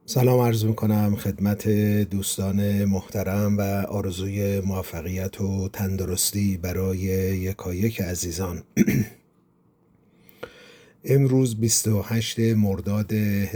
سلام عرض میکنم خدمت دوستان محترم و آرزوی موفقیت و تندرستی برای یکایک عزیزان. امروز 28 مرداد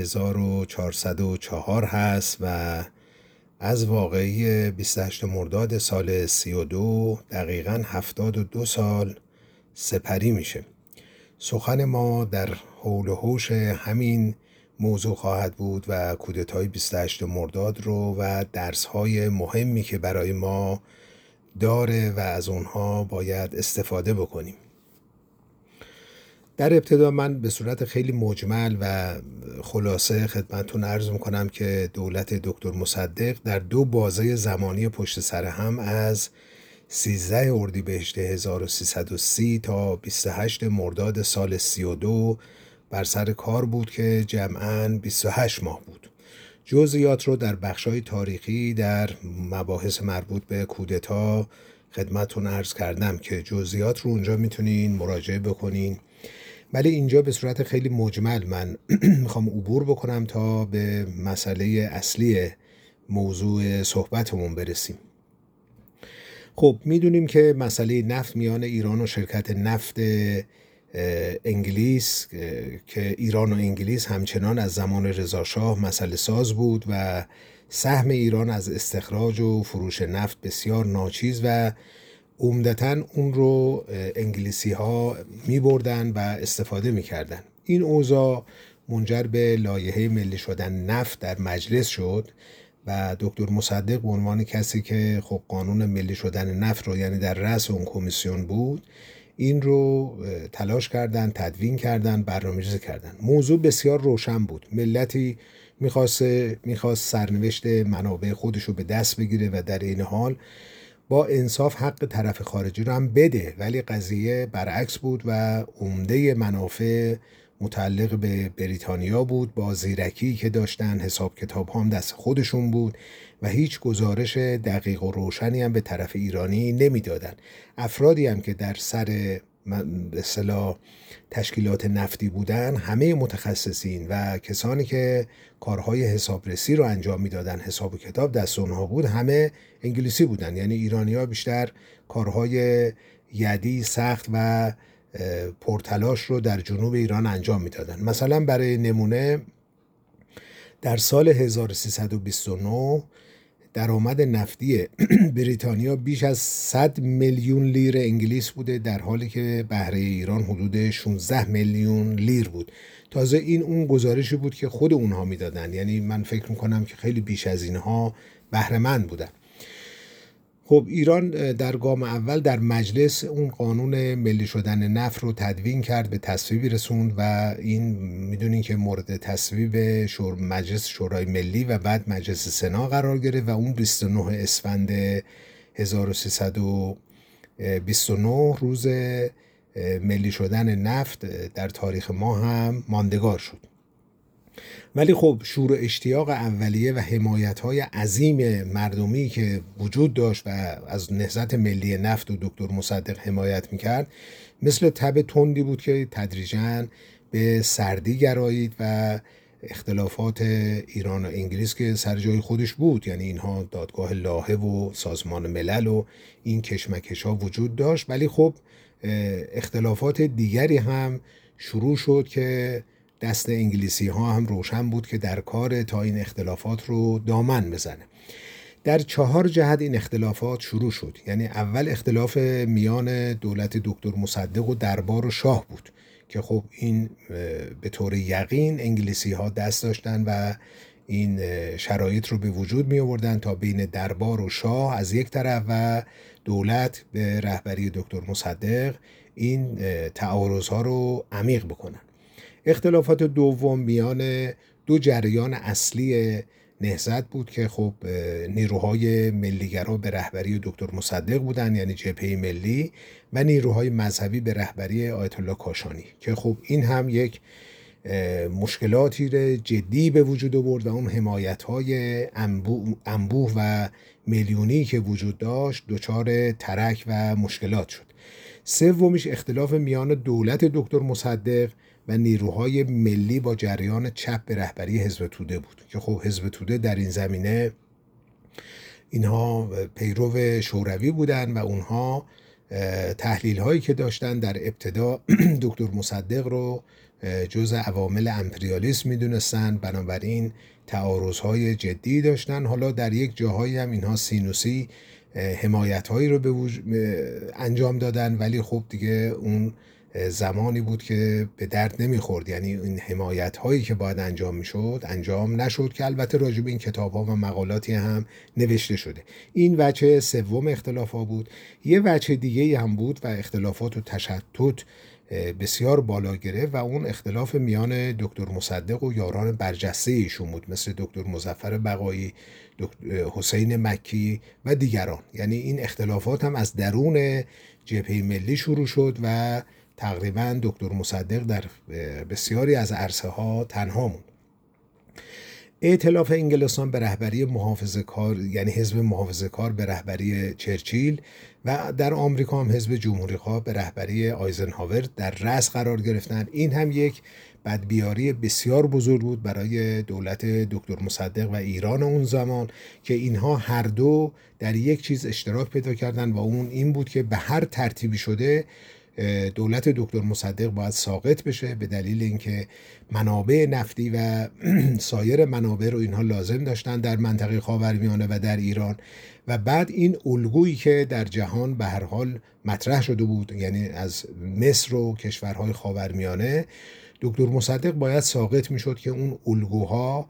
1404 هست و از واقعی 28 مرداد سال 32 دقیقاً 72 سال سپری میشه. سخن ما در حول و حوش همین موضوع خواهد بود و کودتای 28 مرداد رو و درس‌های مهمی که برای ما داره و از اونها باید استفاده بکنیم. در ابتدا من به صورت خیلی مجمل و خلاصه خدمتتون عرض میکنم که دولت دکتر مصدق در دو بازه زمانی پشت سر هم از 13 اردیبهشت 1330 تا 28 مرداد سال 32 بر سر کار بود که جمعاً 28 ماه بود. جزئیات رو در بخشای تاریخی در مباحث مربوط به کودتا خدمتتون عرض کردم که جزئیات رو اونجا میتونین مراجعه بکنین، ولی اینجا به صورت خیلی مجمل من میخوام عبور بکنم تا به مسئله اصلی موضوع صحبتمون برسیم. خب میدونیم که مسئله نفت میان ایران و شرکت نفت انگلیس که ایران و انگلیس همچنان از زمان رضاشاه مسئله ساز بود و سهم ایران از استخراج و فروش نفت بسیار ناچیز و عمدتاً اون رو انگلیسی ها می بردن و استفاده می کردن. این اوضاع منجر به لایحه ملی شدن نفت در مجلس شد و دکتر مصدق به عنوان کسی که خب قانون ملی شدن نفت رو یعنی در رأس اون کمیسیون بود این رو تلاش کردن، تدوین کردن، برنامه‌ریزی کردن. موضوع بسیار روشن بود. ملتی میخواست سرنوشت منابع خودش رو به دست بگیره و در این حال با انصاف حق طرف خارجی رو هم بده، ولی قضیه برعکس بود و عمده منافع متعلق به بریتانیا بود. با زیرکی که داشتن حساب کتاب هم دست خودشون بود و هیچ گزارش دقیق و روشنی هم به طرف ایرانی نمیدادن. افرادی هم که در سر به اصطلاح تشکیلات نفتی بودن همه متخصصین و کسانی که کارهای حسابرسی رو انجام میدادن، حساب و کتاب دست اونها بود، همه انگلیسی بودن. یعنی ایرانی‌ها بیشتر کارهای یدی سخت و پرتلاش رو در جنوب ایران انجام میدادن. مثلا برای نمونه در سال 1329 درآمد نفتی بریتانیا بیش از 100 میلیون لیر انگلیس بوده، در حالی که بهره ایران حدود 16 میلیون لیر بود. تازه این اون گزارشی بود که خود اونها میدادن، یعنی من فکر میکنم که خیلی بیش از اینها بهره مند بودن. خب ایران در گام اول در مجلس اون قانون ملی شدن نفت رو تدوین کرد، به تصویبی رسوند و این میدونین که مورد تصویب مجلس شورای ملی و بعد مجلس سنا قرار گرفت و اون 29 اسفند 1329 روز ملی شدن نفت در تاریخ ما هم ماندگار شد. ولی خب شور و اشتیاق اولیه و حمایت‌های عظیم مردمی که وجود داشت و از نهضت ملی نفت و دکتر مصدق حمایت میکرد مثل تب تندی بود که تدریجاً به سردی گرایید و اختلافات ایران و انگلیس که سر جای خودش بود، یعنی اینها دادگاه لاهه و سازمان ملل و این کشمکش ها وجود داشت، ولی خب اختلافات دیگری هم شروع شد که دست انگلیسی ها هم روشن بود که در کار تا این اختلافات رو دامن بزنه. در 4 جهت این اختلافات شروع شد. یعنی اول اختلاف میان دولت دکتر مصدق و دربار و شاه بود که خب این به طور یقین انگلیسی ها دست داشتن و این شرایط رو به وجود می آوردن تا بین دربار و شاه از یک طرف و دولت به رهبری دکتر مصدق این تعارض ها رو عمیق بکنن. اختلافات دوم میان دو جریان اصلی نهضت بود که خب نیروهای ملیگرا به رهبری دکتر مصدق بودن، یعنی جبهه ملی، و نیروهای مذهبی به رهبری آیت الله کاشانی که خب این هم یک مشکلاتی جدی به وجود آورد و اون حمایت‌های انبوه و میلیونی که وجود داشت دچار ترک و مشکلات شد. سومیش اختلاف میان دولت دکتر مصدق و نیروهای ملی با جریان چپ به رهبری حزب توده بود که خب حزب توده در این زمینه اینها پیرو شوروی بودن و اونها تحلیل هایی که داشتن در ابتدا دکتر مصدق رو جز عوامل امپریالیسم میدونستن، بنابراین تعارض های جدی داشتن. حالا در یک جاهایی هم اینها سینوسی حمایت هایی رو انجام دادن، ولی خب دیگه اون زمانی بود که به درد نمیخورد، یعنی این حمایت هایی که باید انجام میشد انجام نشد، که البته راجع به این کتاب ها و مقالاتی هم نوشته شده. این وجه سوم اختلاف ها بود. یه وجه دیگه هم بود و اختلافات و تشتت بسیار بالا گرفت و اون اختلاف میان دکتر مصدق و یاران برجسته ایشون بود، مثل دکتر مظفر بقایی، حسین مکی و دیگران. یعنی این اختلافات هم از درون جبهه ملی شروع شد و تقریبا دکتر مصدق در بسیاری از عرصه ها تنها موند. ائتلاف انگلستان به رهبری محافظه‌کار، یعنی حزب محافظه‌کار به رهبری چرچیل، و در آمریکا هم حزب جمهوری‌خواه به رهبری آیزنهاور در رأس قرار گرفتند. این هم یک بدبیاری بسیار بزرگ بود برای دولت دکتر مصدق و ایران اون زمان، که اینها هر دو در یک چیز اشتراک پیدا کردن و اون این بود که به هر ترتیبی شده دولت دکتر مصدق باید ساقط بشه، به دلیل اینکه منابع نفتی و سایر منابع رو اینها لازم داشتن در منطقه خاورمیانه و در ایران. و بعد این الگویی که در جهان به هر حال مطرح شده بود، یعنی از مصر و کشورهای خاورمیانه، دکتر مصدق باید ساقط میشد که اون الگوها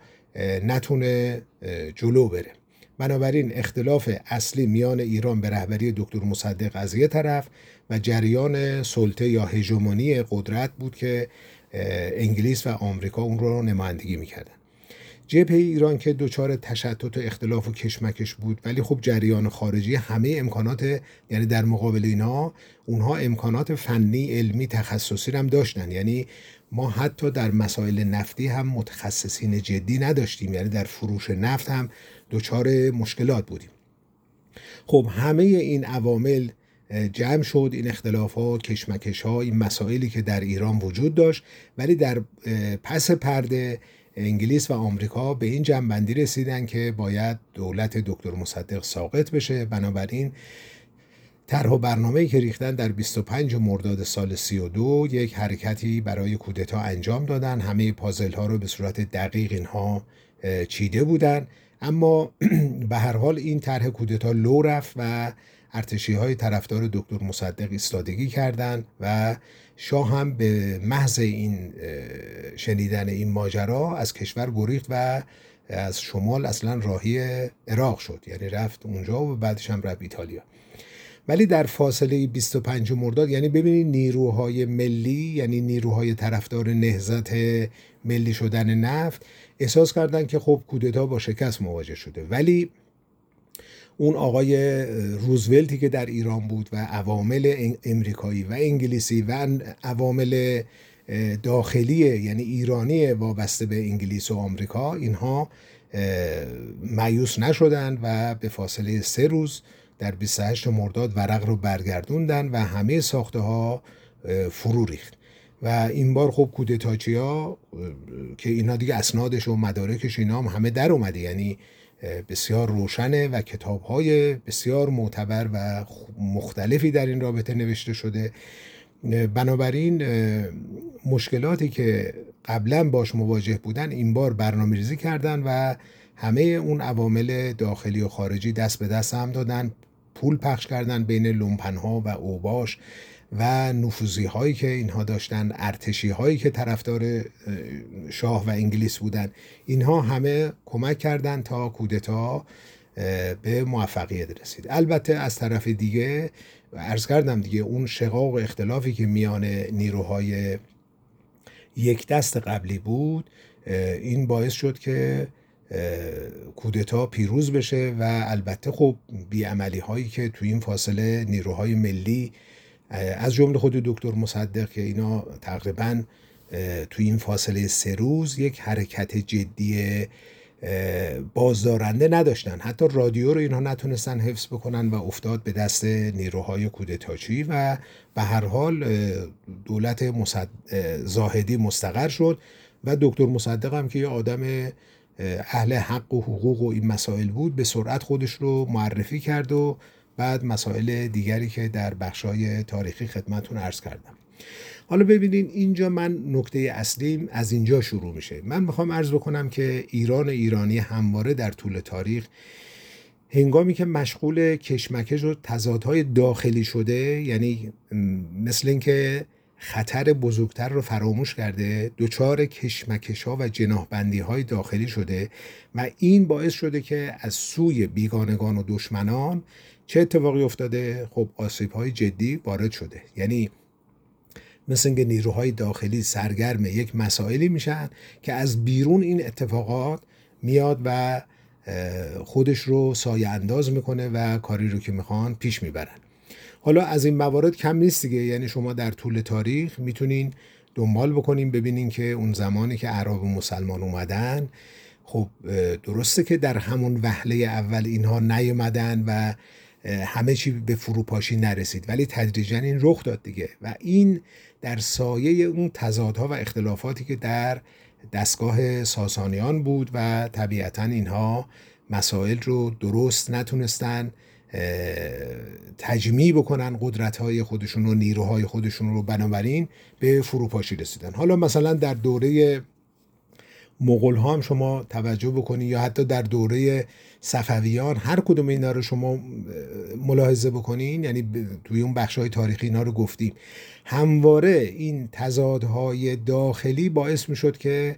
نتونه جلو بره. بنابراین اختلاف اصلی میان ایران به رهبری دکتر مصدق از یک طرف و جریان سلطه یا هژمونی قدرت بود که انگلیس و آمریکا اون رو نمایندگی میکردن. جبهه ایران که دچار تشتت و اختلاف و کشمکش بود، ولی خب جریان خارجی همه امکانات، یعنی در مقابل اینا اونها امکانات فنی، علمی، تخصصی هم داشتن. یعنی ما حتی در مسائل نفتی هم متخصصین جدی نداشتیم، یعنی در فروش نفت هم دچار مشکلات بودیم. خب همه این عوامل جمع شد، این اختلاف ها، کشمکش ها، این مسائلی که در ایران وجود داشت، ولی در پس پرده انگلیس و آمریکا به این جمع‌بندی رسیدن که باید دولت دکتر مصدق ساقط بشه. بنابراین طرح و برنامه‌ای که ریختن در 25 مرداد سال 32 یک حرکتی برای کودتا انجام دادن. همه پازل ها رو به صورت دقیق اینها چیده بودن، اما به هر حال این طرح کودتا لو رفت و ارتشی‌های طرفدار دکتر مصدق ایستادگی کردند و شاه هم به محض این شنیدن این ماجرا از کشور گریخت و از شمال اصلا راهی عراق شد، یعنی رفت اونجا و بعدش هم رفت ایتالیا. ولی در فاصله 25 مرداد، یعنی ببینید نیروهای ملی، یعنی نیروهای طرفدار نهضت ملی شدن نفت، احساس کردن که خب کودتا با شکست مواجه شده، ولی اون آقای روزولتی که در ایران بود و عوامل امریکایی و انگلیسی و عوامل داخلی یعنی ایرانی وابسته به انگلیس و آمریکا، اینها مایوس نشدن و به فاصله 3 روز در 28 مرداد ورق رو برگردوندن و همه ساخته ها فرو ریخت. و این بار خب کودتاچیا که اینا دیگه اسنادش و مدارکش اینا همه در اومده، یعنی بسیار روشنه و کتاب‌های بسیار معتبر و مختلفی در این رابطه نوشته شده. بنابراین مشکلاتی که قبلا باش مواجه بودن این بار برنامه‌ریزی کردن و همه اون عوامل داخلی و خارجی دست به دست هم دادن، پول پخش کردن بین لومپن‌ها و اوباش و نفوذی هایی که اینها داشتن، ارتشی هایی که طرفدار شاه و انگلیس بودن، اینها همه کمک کردن تا کودتا به موفقیت رسید. البته از طرف دیگه عرض کردم دیگه، اون شقاق و اختلافی که میان نیروهای یک دست قبلی بود، این باعث شد که کودتا پیروز بشه و البته خب بیعملی هایی که توی این فاصله نیروهای ملی از جمله خود دکتر مصدق که اینا تقریبا توی این فاصله 3 روز یک حرکت جدی بازدارنده نداشتن، حتی رادیو رو اینها نتونستن حفظ بکنن و افتاد به دست نیروهای کودتاچی و به هر حال دولت زاهدی مستقر شد و دکتر مصدق هم که یه آدم اهل حق و حقوق و این مسائل بود به سرعت خودش رو معرفی کرد و بعد مسائل دیگری که در بخشای تاریخی خدمتتون عرض کردم. حالا ببینین اینجا من نکته اصلیم از اینجا شروع میشه. من میخوام عرض بکنم که ایرانی همواره در طول تاریخ هنگامی که مشغول کشمکش و تضادهای داخلی شده، یعنی مثل اینکه خطر بزرگتر رو فراموش کرده، دچار کشمکش‌ها و جناح‌بندی‌های داخلی شده و این باعث شده که از سوی بیگانگان و دشمنان چه اتفاقی افتاده؟ خب آسیب‌های جدی وارد شده. یعنی مثل اینکه نیروهای داخلی سرگرم یک مسائلی میشن که از بیرون این اتفاقات میاد و خودش رو سایه انداز میکنه و کاری رو که میخوان پیش میبرن. حالا از این موارد کم نیست دیگه، یعنی شما در طول تاریخ میتونین دنبال بکنین ببینین که اون زمانی که اعراب مسلمان اومدن، خب درسته که در همون وهله اول اینها نیومدن و همه چی به فروپاشی نرسید، ولی تدریجا این رخ داد دیگه و این در سایه اون تضادها و اختلافاتی که در دستگاه ساسانیان بود و طبیعتا اینها مسائل رو درست نتونستن تجمیع بکنن قدرت‌های خودشون و نیروهای خودشون رو، بنابراین به فروپاشی رسیدن. حالا مثلا در دوره مغول ها هم شما توجه بکنید یا حتی در دوره صفویان، هر کدوم اینا رو شما ملاحظه بکنین، یعنی توی اون بخش‌های تاریخی اینا رو گفتیم، همواره این تضادهای داخلی باعث میشد که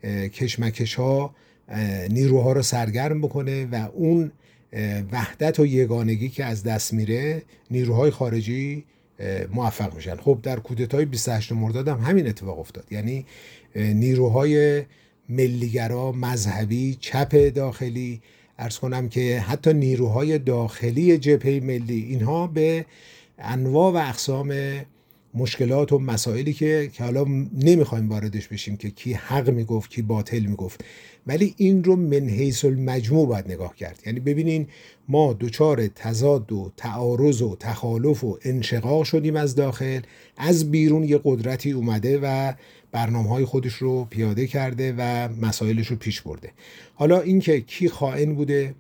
کشمکش‌ها نیروها رو سرگرم بکنه و اون وحدت و یگانگی که از دست میره نیروهای خارجی موفق میشن. خب در کودتای 28 مرداد هم همین اتفاق افتاد، یعنی نیروهای ملیگرا، مذهبی، چپ داخلی، عرض کنم که حتی نیروهای داخلی جبهه ملی، اینها به انواع و اقسام مشکلات و مسائلی که حالا نمیخوایم واردش بشیم که کی حق میگفت کی باطل میگفت، ولی این رو من حیث المجموع باید نگاه کرد. یعنی ببینین ما دچار تضاد و تعارض و تخالف و انشقاق شدیم از داخل، از بیرون یه قدرتی اومده و برنامه‌های خودش رو پیاده کرده و مسائلش رو پیش برده. حالا اینکه کی خائن بوده،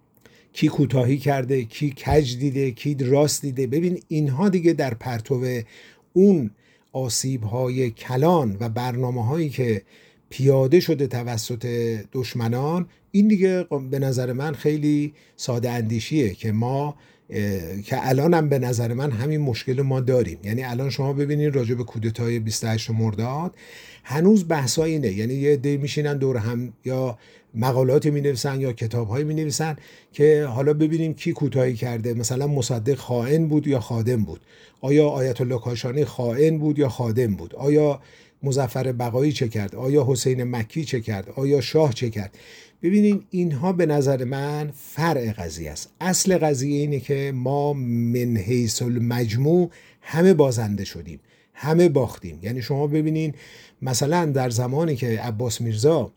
کی کوتاهی کرده، کی کج دیده، کی راست دیده، ببین اینها دیگه در پرتو اون آسیب‌های کلان و برنامه‌هایی که پیاده شده توسط دشمنان، این دیگه به نظر من خیلی ساده اندیشیه که ما که الان هم به نظر من همین مشکل ما داریم. یعنی الان شما ببینید راجع به کودتای 28 مرداد هنوز بحثای اینه، یعنی یه عده میشینن دور هم یا مقالاتی مینویسن یا کتاب‌هایی مینویسن که حالا ببینیم کی کوتاهی کرده، مثلا مصدق خائن بود یا خادم بود، آیا آیت الله کاشانی خائن بود یا خادم بود، آیا مظفر بقایی چه کرد، آیا حسین مکی چه کرد، آیا شاه چه کرد. ببینین اینها به نظر من فرع قضیه است. اصل قضیه اینه که ما من حیث المجموع همه بازنده شدیم، همه باختیم. یعنی شما ببینین مثلا در زمانی که عباس میرزا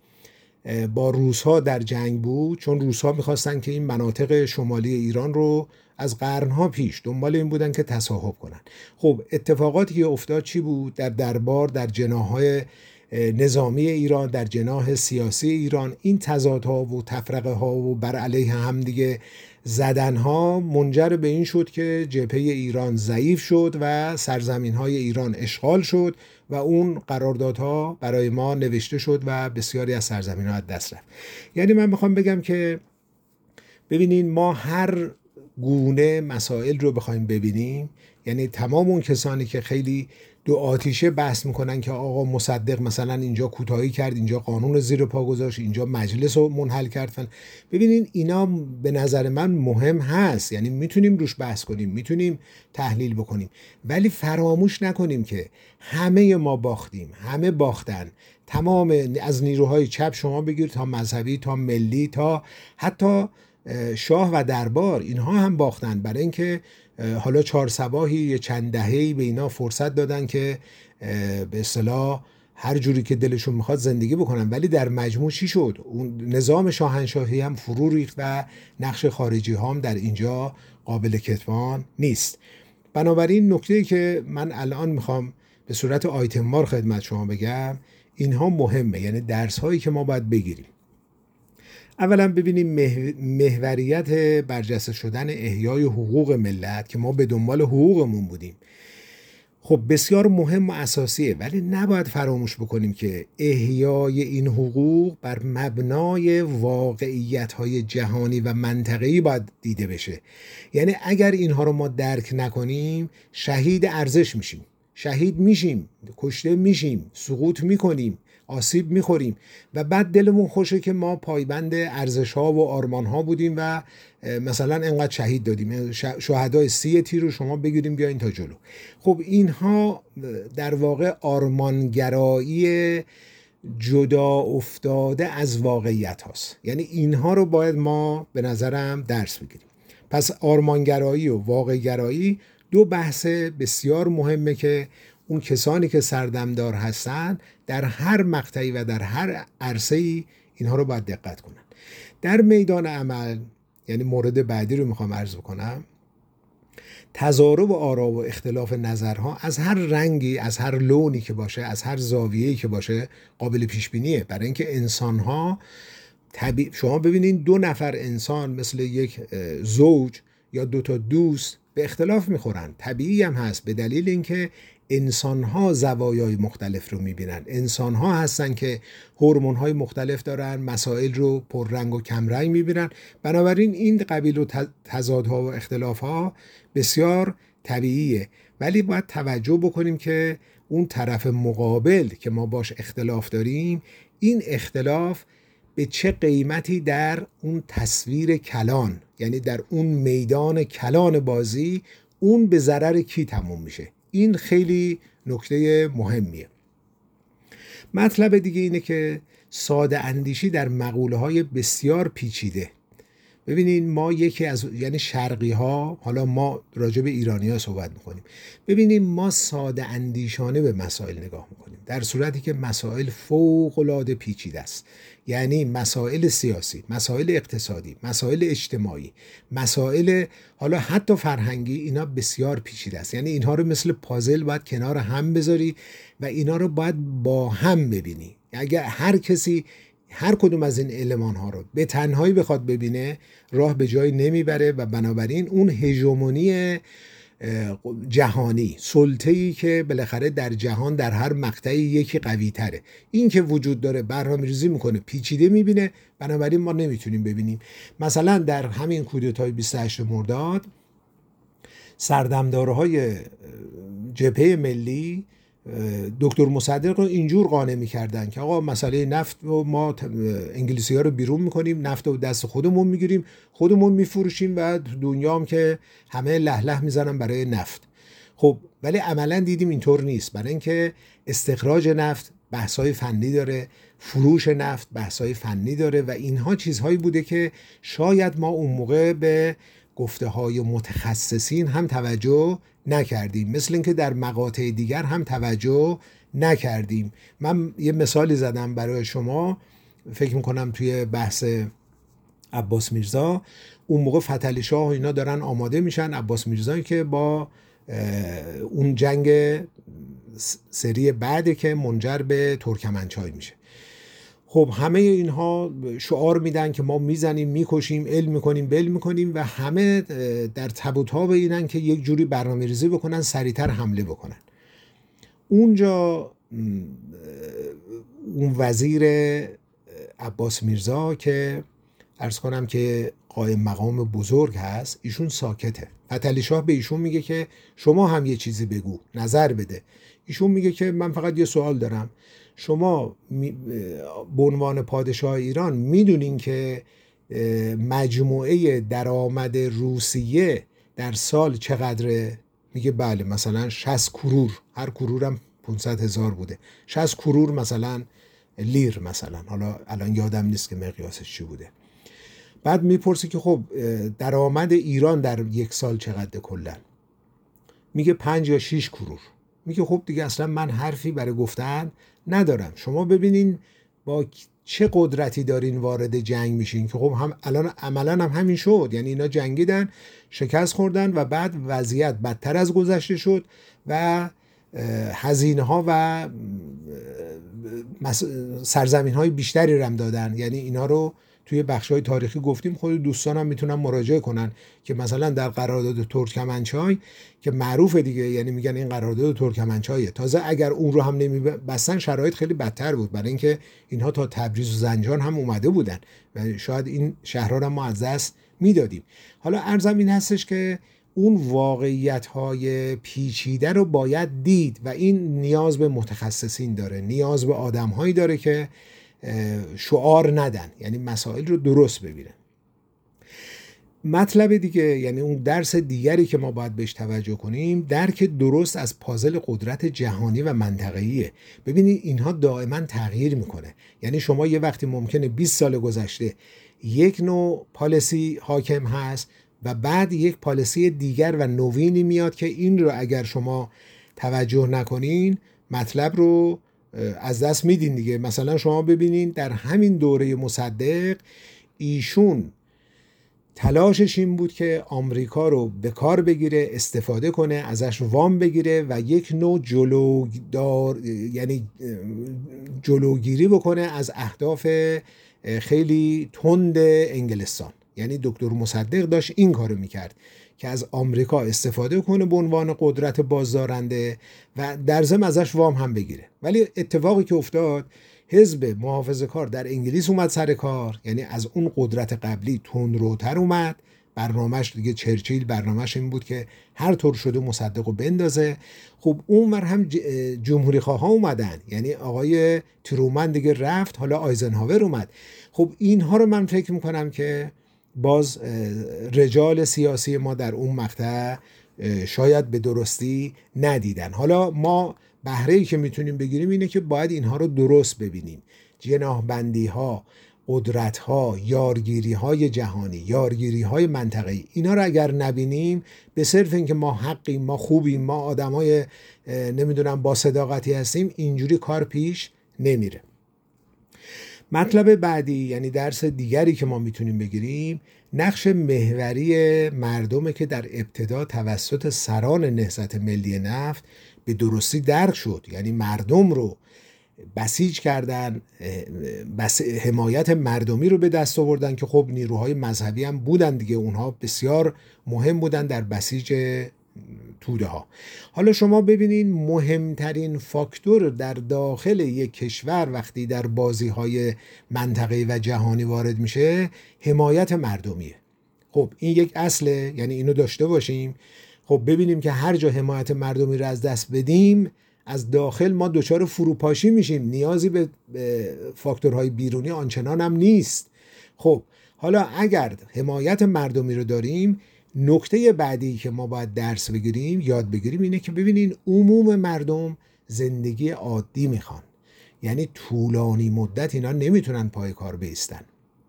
با روس‌ها در جنگ بود، چون روس‌ها می‌خواستن که این مناطق شمالی ایران رو از قرن‌ها پیش دنبال این بودن که تصاحب کنن. خب اتفاقاتی که افتاد چی بود؟ در دربار، در جناح‌های نظامی ایران، در جناح سیاسی ایران، این تضادها و تفرقه ها و بر علیه هم دیگه زدن ها منجر به این شد که جبهه ایران ضعیف شد و سرزمین های ایران اشغال شد و اون قراردادها برای ما نوشته شد و بسیاری از سرزمین ها از دست رفت. یعنی من میخوام بگم که ببینین ما هر گونه مسائل رو بخوایم ببینیم، یعنی تمام اون کسانی که خیلی دو آتیشه بحث میکنن که آقا مصدق مثلا اینجا کوتاهی کرد، اینجا قانون رو زیر پا گذاشت، اینجا مجلس رو منحل کرد، ببینین اینا به نظر من مهم هست، یعنی میتونیم روش بحث کنیم، میتونیم تحلیل بکنیم، ولی فراموش نکنیم که همه ما باختیم، همه باختن، تمام از نیروهای چپ شما بگیر تا مذهبی تا ملی تا حتی شاه و دربار، اینها هم باختن، برای اینکه حالا 4 صباحی چند دهه‌ای به اینا فرصت دادن که به اصطلاح هر جوری که دلشون میخواد زندگی بکنن، ولی در مجموع چی شد؟ اون نظام شاهنشاهی هم فرو ریخت و نقش خارجی هم در اینجا قابل کتمان نیست. بنابراین نکته‌ای که من الان میخوام به صورت آیتم وار خدمت شما بگم، اینها مهمه، یعنی درس هایی که ما باید بگیریم. اولا ببینیم محوریت برجسته شدن احیای حقوق ملت که ما به دنبال حقوقمون بودیم. خب بسیار مهم و اساسیه، ولی نباید فراموش بکنیم که احیای این حقوق بر مبنای واقعیت‌های جهانی و منطقه‌ای باید دیده بشه. یعنی اگر اینها رو ما درک نکنیم شهید ارزش میشیم، شهید میشیم، کشته میشیم، سقوط میکنیم، آسیب میخوریم و بعد دلمون خوشه که ما پایبند ارزش‌ها و آرمان‌ها بودیم و مثلا انقدر شهید دادیم، شهدای 30 تیر رو شما بگیریم بیاین تا جلو. خب اینها در واقع آرمانگرایی جدا افتاده از واقعیت هاست. یعنی اینها رو باید ما به نظرم درس بگیریم. پس آرمانگرایی و واقع‌گرایی دو بحث بسیار مهمه که اون کسانی که سردمدار هستن در هر مقطعی و در هر عرصه‌ای اینها رو باید دقت کنن. در میدان عمل، یعنی مورد بعدی رو میخوام عرض بکنم، تضارب آرا و اختلاف نظرها از هر رنگی، از هر لونی که باشه، از هر زاویه‌ای که باشه قابل پیش بینیه. برای اینکه انسان‌ها شما ببینین 2 نفر انسان مثل یک زوج یا 2 تا دوست به اختلاف میخورن. طبیعی هم هست، به دلیل اینکه انسان‌ها زوایای مختلف رو می‌بینن. انسان‌ها هستن که هورمون‌های مختلف دارن، مسائل رو پررنگ و کمرنگ می‌بینن. بنابراین این قبیل و تضادها و اختلاف‌ها بسیار طبیعیه، ولی باید توجه بکنیم که اون طرف مقابل که ما باش اختلاف داریم، این اختلاف به چه قیمتی در اون تصویر کلان، یعنی در اون میدان کلان بازی، اون به ضرر کی تموم میشه. این خیلی نکته مهمیه. مطلب دیگه اینه که ساده اندیشی در مقوله های بسیار پیچیده. ببینین ما یکی از، یعنی شرقی ها، حالا ما راجع به ایرانی ها صحبت میکنیم، ببینیم ما ساده اندیشانه به مسائل نگاه میکنیم، در صورتی که مسائل فوق العاده پیچیده است. یعنی مسائل سیاسی، مسائل اقتصادی، مسائل اجتماعی، مسائل حالا حتی فرهنگی، اینا بسیار پیچیده است. یعنی اینها رو مثل پازل باید کنار هم بذاری و اینا رو باید با هم ببینی. اگر هر کسی هر کدوم از این المان ها رو به تنهایی بخواد ببینه، راه به جایی نمیبره و بنابراین اون هژمونی جهانی، سلطه‌ای که بالاخره در جهان در هر مقطعی یکی قوی تره، این که وجود داره برنامه‌ریزی میکنه، پیچیده میبینه، بنابراین ما نمیتونیم ببینیم. مثلا در همین کودتای 28 مرداد سردمدارهای جبهه ملی دکتر مصدق رو اینجور قانع می‌کردن که آقا مسئله نفت رو ما انگلیسی‌ها رو بیرون می‌کنیم، نفت رو دست خودمون می‌گیریم، خودمون می‌فروشیم و دنیا هم که همه له له می‌زنن برای نفت. خب ولی عملاً دیدیم اینطور نیست، برای اینکه استخراج نفت بحث‌های فنی داره، فروش نفت بحث‌های فنی داره و اینها چیزهایی بوده که شاید ما اون موقع به گفته‌های متخصصین هم توجه نکردیم، مثل اینکه در مقاطع دیگر هم توجه نکردیم. من یه مثالی زدم برای شما، فکر میکنم توی بحث عباس میرزا، اون موقع فتحعلی شاه و اینا دارن آماده میشن، عباس میرزایی که با اون جنگ سری بعد که منجر به ترکمنچای میشه. خب همه اینها شعار میدن که ما میزنیم، میکشیم، علم میکنیم، بل میکنیم و همه در تب و تاب اینن که یک جوری برنامه‌ریزی بکنن، سریعتر حمله بکنن. اونجا اون وزیر عباس میرزا که عرض کنم که قائم مقام بزرگ هست، ایشون ساکته. فتحعلی شاه به ایشون میگه که شما هم یه چیزی بگو، نظر بده. ایشون میگه که من فقط یه سوال دارم، شما به عنوان پادشاه ایران میدونین که مجموعه درآمد روسیه در سال چقدره؟ میگه بله، مثلا 60 کرور، هر کرورم 500,000 بوده، 60 کرور مثلا لیر مثلا، حالا الان یادم نیست که مقیاسش چی بوده. بعد میپرسی که خب درآمد ایران در یک سال چقدره کلا؟ میگه 5 یا 6 کرور. میگه خب دیگه اصلا من حرفی برای گفتن ندارم. شما ببینین با چه قدرتی دارین وارد جنگ میشین که خب هم الان عملا هم همین شد. یعنی اینا جنگیدن، شکست خوردن و بعد وضعیت بدتر از گذشته شد و هزینه ها و سرزمین های بیشتری رم دادن. یعنی اینا رو توی بخش‌های تاریخی گفتیم، خود دوستانم میتونن مراجعه کنن که مثلا در قرارداد ترکمنچای که معروفه دیگه، یعنی میگن این قرارداد ترکمنچایه، تازه اگر اون رو هم نمیبستن شرایط خیلی بدتر بود، برای اینکه اینها تا تبریز و زنجان هم اومده بودن و شاید این شهرها رو ما از دست میدادیم. حالا عرضم این هستش که اون واقعیت‌های پیچیده رو باید دید و این نیاز به متخصصین داره، نیاز به آدم‌هایی داره که شعار ندن، یعنی مسائل رو درست ببینن. مطلب دیگه، یعنی اون درس دیگری که ما باید بهش توجه کنیم، درک درست از پازل قدرت جهانی و منطقه‌ایه. ببینید اینها دائما تغییر میکنه. یعنی شما یه وقتی ممکنه 20 سال گذشته یک نوع پالیسی حاکم هست و بعد یک پالیسی دیگر و نوینی میاد که این رو اگر شما توجه نکنین مطلب رو از دست میدین دیگه. مثلا شما ببینین در همین دوره مصدق ایشون تلاشش این بود که آمریکا رو به کار بگیره، استفاده کنه، ازش وام بگیره و یک نوع یعنی جلوگیری بکنه از اهداف خیلی تند انگلستان. یعنی دکتر مصدق داشت این کارو میکرد که از آمریکا استفاده کنه به عنوان قدرت بازدارنده و در ضمن ازش وام هم بگیره. ولی اتفاقی که افتاد، حزب محافظه‌کار در انگلیس اومد سر کار، یعنی از اون قدرت قبلی تندروتر اومد. برنامه‌اش دیگه، چرچیل برنامه‌اش این بود که هر طور شده مصدقو بندازه. خب اونور هم جمهوری خواها اومدن، یعنی آقای ترومن دیگه رفت، حالا آیزنهاور اومد. خب اینها رو من فکر میکنم که باز رجال سیاسی ما در اون مقطع شاید به درستی ندیدن. حالا ما بهره‌ای که میتونیم بگیریم اینه که باید اینها رو درست ببینیم. جناح‌بندی ها، قدرت ها، یارگیری های جهانی، یارگیری های منطقه‌ای، اینا رو اگر نبینیم به صرف اینکه ما حقیم، ما خوبیم، ما آدمای نمیدونم با صداقتی هستیم، اینجوری کار پیش نمیره. مطلب بعدی، یعنی درس دیگری که ما میتونیم بگیریم، نقش محوری مردمه که در ابتدا توسط سران نهضت ملی نفت به درستی درک شد. یعنی مردم رو بسیج کردن، حمایت مردمی رو به دست آوردن که خب نیروهای مذهبی هم بودن دیگه، اونها بسیار مهم بودن در بسیج توده ها. حالا شما ببینین مهمترین فاکتور در داخل یک کشور وقتی در بازی های منطقه‌ای و جهانی وارد میشه، حمایت مردمیه. خب این یک اصله، یعنی اینو داشته باشیم. خب ببینیم که هر جا حمایت مردمی رو از دست بدیم، از داخل ما دچار فروپاشی میشیم، نیازی به فاکتورهای بیرونی آنچنان هم نیست. خب حالا اگر حمایت مردمی رو داریم، نکته بعدی که ما باید درس بگیریم، یاد بگیریم، اینه که ببینین عموم مردم زندگی عادی میخوان. یعنی طولانی مدت اینا نمیتونن پای کار بایستن.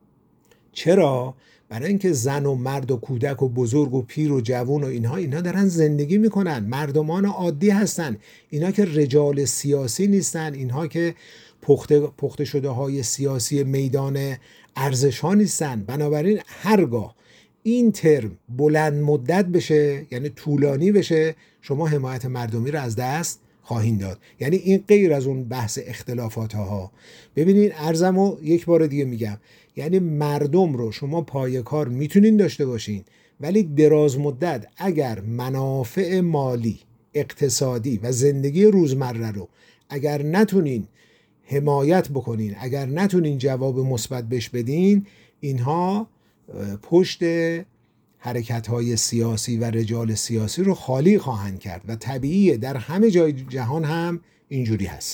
چرا؟ برای اینکه زن و مرد و کودک و بزرگ و پیر و جوان و اینا دارن زندگی میکنن، مردمان عادی هستن. اینا که رجال سیاسی نیستن، اینها که پخته شده های سیاسی میدان ارزش ها نیستن. بنابراین هرگاه این ترم بلند مدت بشه، یعنی طولانی بشه، شما حمایت مردمی رو از دست خواهید داد. یعنی این غیر از اون بحث اختلافات ها. ببینید عرضمو یک بار دیگه میگم، یعنی مردم رو شما پای کار میتونین داشته باشین، ولی دراز مدت اگر منافع مالی، اقتصادی و زندگی روزمره رو اگر نتونین حمایت بکنین، اگر نتونین جواب مثبت بهش بدین، اینها پشت حرکت‌های سیاسی و رجال سیاسی رو خالی خواهند کرد و طبیعیه، در همه جای جهان هم اینجوری هست.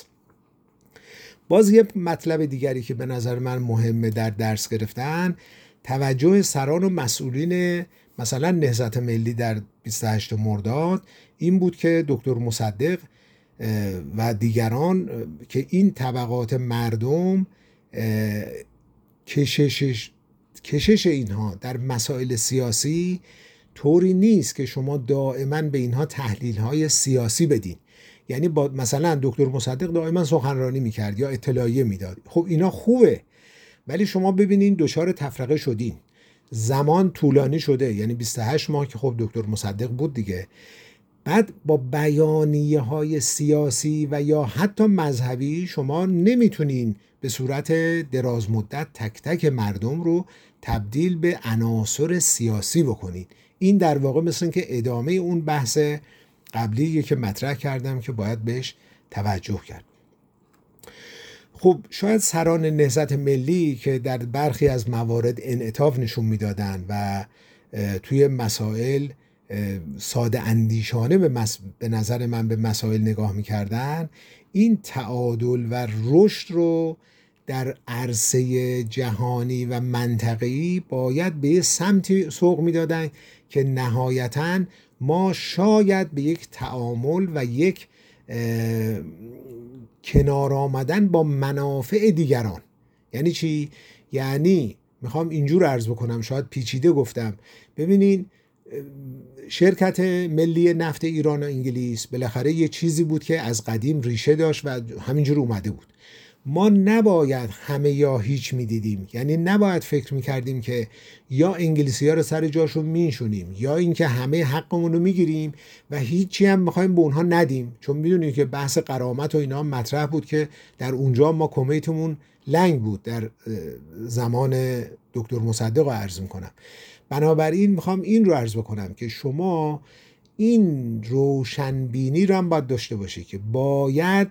باز یه مطلب دیگری که به نظر من مهمه در درس گرفتن، توجه سران و مسئولین مثلا نهضت ملی در 28 مرداد این بود که دکتر مصدق و دیگران که این طبقات مردم کشش اینها در مسائل سیاسی طوری نیست که شما دائما به اینها تحلیل‌های سیاسی بدین. یعنی با مثلا دکتر مصدق دائما سخنرانی میکرد یا اطلاعیه میداد. خب اینا خوبه، ولی شما ببینین دچار تفرقه شدین، زمان طولانی شده، یعنی 28 ماه که خب دکتر مصدق بود دیگه. بعد با بیانیه های سیاسی و یا حتی مذهبی شما نمیتونین به صورت دراز مدت تک تک مردم رو تبدیل به عناصر سیاسی بکنین. این در واقع مثل این که ادامه اون بحث قبلیه که مطرح کردم که باید بهش توجه کرد. خب شاید سران نهضت ملی که در برخی از موارد انعطاف نشون میدادن و توی مسائل ساده اندیشانه به نظر من به مسائل نگاه میکردن، این تعادل و رشد رو در عرصه جهانی و منطقه‌ای باید به سمتی سوق میدادن که نهایتاً ما شاید به یک تعامل و یک کنار آمدن با منافع دیگران. یعنی چی؟ یعنی میخوام اینجور عرض بکنم، شاید پیچیده گفتم. ببینین شرکت ملی نفت ایران و انگلیس بالاخره یه چیزی بود که از قدیم ریشه داشت و همینجور اومده بود. ما نباید همه یا هیچ میدیدیم، یعنی نباید فکر میکردیم که یا انگلیسی ها رو سر جاشون میشونیم یا اینکه همه حقمون رو میگیریم و هیچی هم میخوایم به اونها ندیم، چون میدونیم که بحث غرامت و اینا مطرح بود که در اونجا ما کمیتمون لنگ بود در زمان دکتر مصدق رو عرض میکنم. بنابراین میخوام این رو عرض بکنم که شما این روشنبینی رو هم باید داشته باشی که باید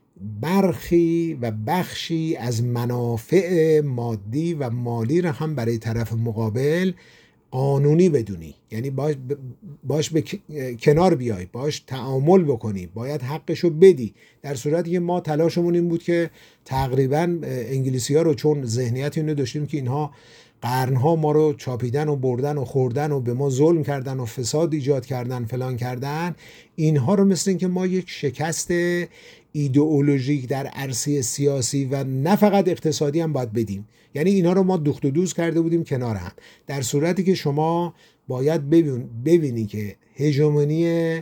برخی و بخشی از منافع مادی و مالی را هم برای طرف مقابل قانونی بدونی، یعنی باش به کنار بیای، باش تعامل بکنی، باید حقشو بدی. در صورتی که ما تلاشمون این بود که تقریبا انگلیسی ها رو، چون ذهنیت اینو داشتیم که اینها قرنها ما رو چاپیدن و بردن و خوردن و به ما ظلم کردن و فساد ایجاد کردن فلان کردن، اینها رو مثل این که ما یک شکست ایدئولوژیک در عرصه سیاسی و نه فقط اقتصادی هم باید بدیم. یعنی اینا رو ما دوخت و دوز کرده بودیم کنار هم، در صورتی که شما باید ببینی که هژمونی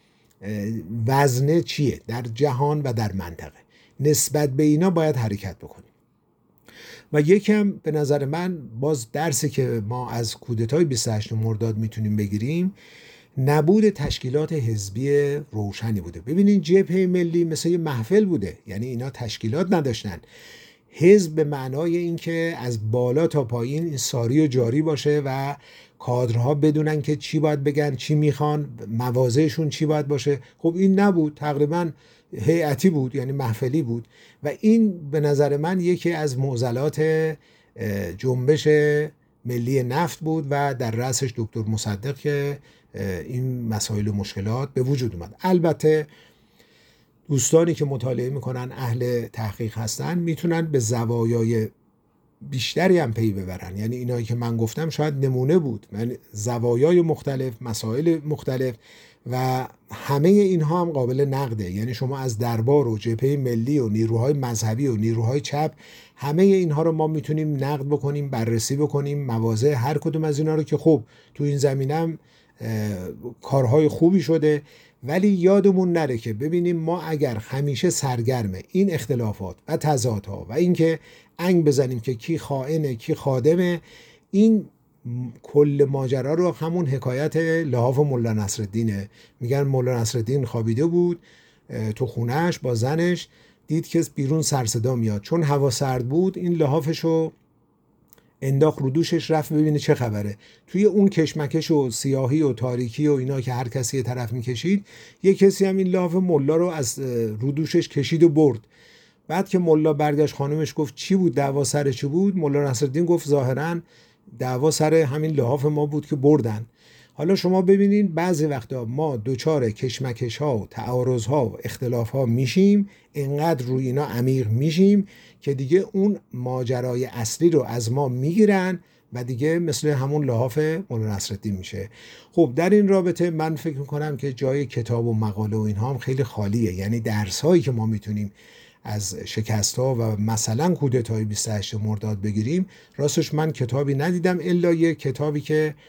وزنه چیه در جهان و در منطقه، نسبت به اینا باید حرکت بکنیم. و یکم به نظر من باز درسی که ما از کودتای 28 مرداد میتونیم بگیریم، نبود تشکیلات حزبی روشنی بوده. ببینین جبهه ملی مثل یه محفل بوده، یعنی اینا تشکیلات نداشتن. حزب به معنای این که از بالا تا پایین این ساری و جاری باشه و کادرها بدونن که چی باید بگن، چی میخوان، مواضعشون چی باید باشه. خب این نبود، تقریبا هیئتی بود، یعنی محفلی بود. و این به نظر من یکی از معضلات جنبش ملی نفت بود و در رأسش دکتر مصدق که این مسائل و مشکلات به وجود اومد. البته دوستانی که مطالعه میکنن، اهل تحقیق هستن، میتونن به زوایای بیشتری هم پی ببرن. یعنی اینایی که من گفتم شاید نمونه بود، یعنی زوایای مختلف، مسائل مختلف و همه اینها هم قابل نقده. یعنی شما از دربار و جبهه ملی و نیروهای مذهبی و نیروهای چپ، همه اینها رو ما میتونیم نقد بکنیم، بررسی بکنیم، مواضع هر کدوم از اینا رو که خب تو این زمینه هم کارهای خوبی شده. ولی یادمون نره که ببینیم ما اگر همیشه سرگرم این اختلافات و تضادها و اینکه انگ بزنیم که کی خائنه کی خادمه، این کل ماجرا رو همون حکایت لحاف مولا نصرالدینه. میگن مولا نصرالدین خوابیده بود تو خونهش با زنش، دید که بیرون سر صدا میاد، چون هوا سرد بود این لحافشو انداخت رو دوشش، رفت ببینه چه خبره. توی اون کشمکش و سیاهی و تاریکی و اینا که هر کسی طرف میکشید، یه کسی هم این لحاف مولا رو از رو دوشش کشید و برد. بعد که مولا برگشت خانومش گفت چی بود، دعوا سر چی بود؟ مولا نصرالدین گفت ظاهراً دعوا سر همین لحاف ما بود که بردن. حالا شما ببینین بعضی وقتا ما دوچار کشمکش ها و تعارض ها و اختلاف ها میشیم، اینقدر روی اینا عمیق میشیم که دیگه اون ماجرای اصلی رو از ما میگیرن و دیگه مثل همون لحاف مولا نصرالدین میشه. خب در این رابطه من فکر میکنم که جای کتاب و مقاله و اینها هم خیلی خالیه. یعنی درس هایی که ما میتونیم از شکست ها و مثلا کودتای 28 مرداد بگیریم، راستش من کتابی ندیدم الا یک کتابی که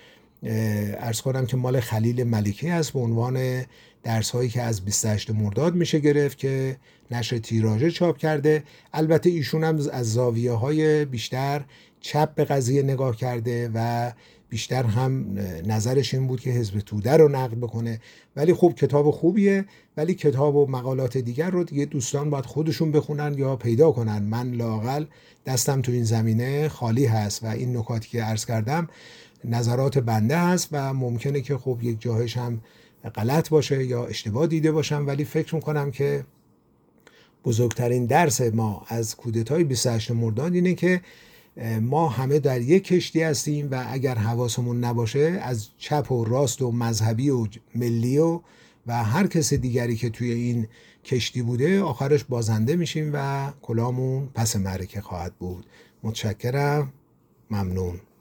عرض کنم که مال خلیل ملکی است به عنوان درس هایی که از 28 مرداد میشه گرفت که نشر تیراژه چاپ کرده. البته ایشون هم از زاویه های بیشتر چپ به قضیه نگاه کرده و بیشتر هم نظرش این بود که حزب توده رو نقد بکنه، ولی خب کتاب خوبیه، ولی کتاب و مقالات دیگر رو دیگه دوستان باید خودشون بخونن یا پیدا کنن. من لااقل دستم تو این زمینه خالی هست و این نکاتی که عرض کردم نظرات بنده هست و ممکنه که خب یک جاهش هم غلط باشه یا اشتباه دیده باشم، ولی فکر میکنم که بزرگترین درس ما از کودتای 28 مرداد اینه که ما همه در یک کشتی هستیم و اگر حواسمون نباشه از چپ و راست و مذهبی و ملی و هر کس دیگری که توی این کشتی بوده آخرش بازنده میشیم و کلامون پس معرکه خواهد بود. متشکرم، ممنون.